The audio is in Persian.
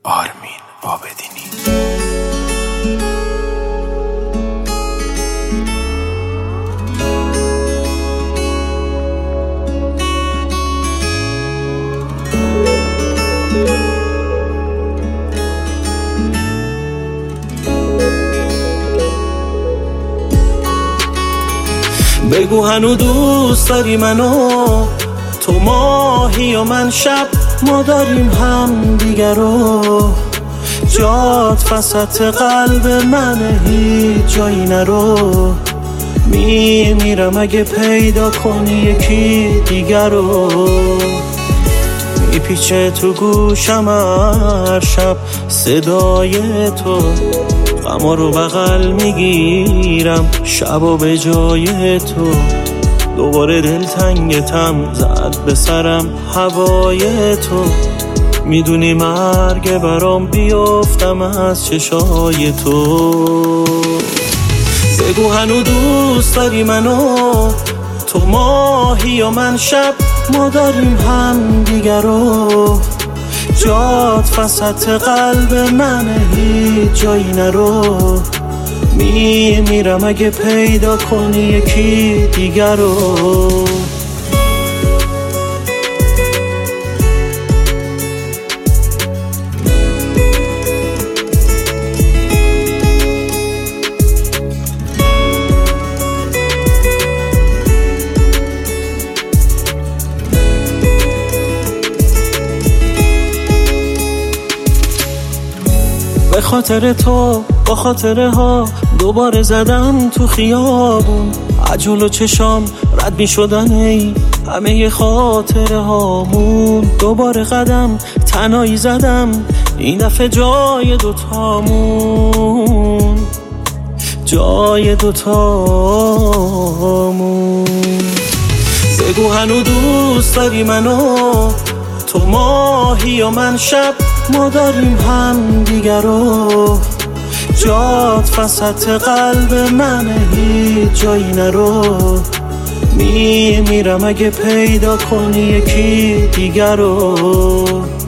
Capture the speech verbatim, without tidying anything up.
آرمین عابدینی. بگو هنو دوست داری منو، تو ماهی و من شب، ما داریم هم دیگر رو. جات وسط قلب من هیچ جایی نرو. میمیرم اگه پیدا کنی یکی دیگر رو. میپیچه تو گوشم هر شب صدای تو، غما رو بغل میگیرم شب و به جای تو. دوباره دلتنگتم زد به سرم هوای تو. میدونی مرگ برام بیفتم از چشای تو. بگو هنو دوست داری منو، تو ماهی و من شب، ما داریم هم دیگر رو. جات وسط قلب من هیچ جایی نرو. میمیرم اگه پیدا کنی یکی دیگر رو. به خاطر تو با خاطره ها دوباره زدم تو خیابون. عجل چشام رد می شدن ای همه خاطره هامون. دوباره قدم تنهایی زدم این دفعه جای دوتامون، جای دوتامون. بگو هنو دوست داری منو، تو ماهی و من شب، ما داریم هم دیگر رو. جات وسط قلب من هیچ جایی نرو. میمیرم اگه پیدا کنی یکی دیگر رو.